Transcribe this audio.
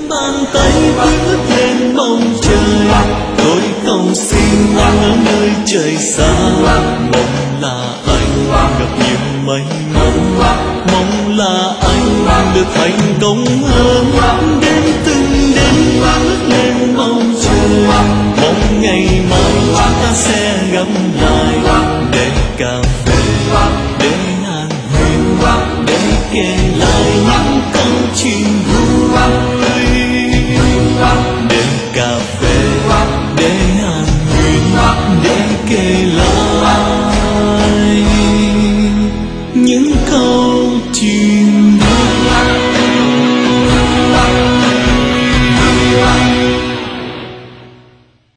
bàn tay bước lên bầu trời, tôi cầu xin ở nơi trời xa. Mong là anh gặp nhiều may mắn, mong là anh được thành công hơn. Đến từng đêm bước lên bầu trời, mong ngày mai chúng ta sẽ gặp lại.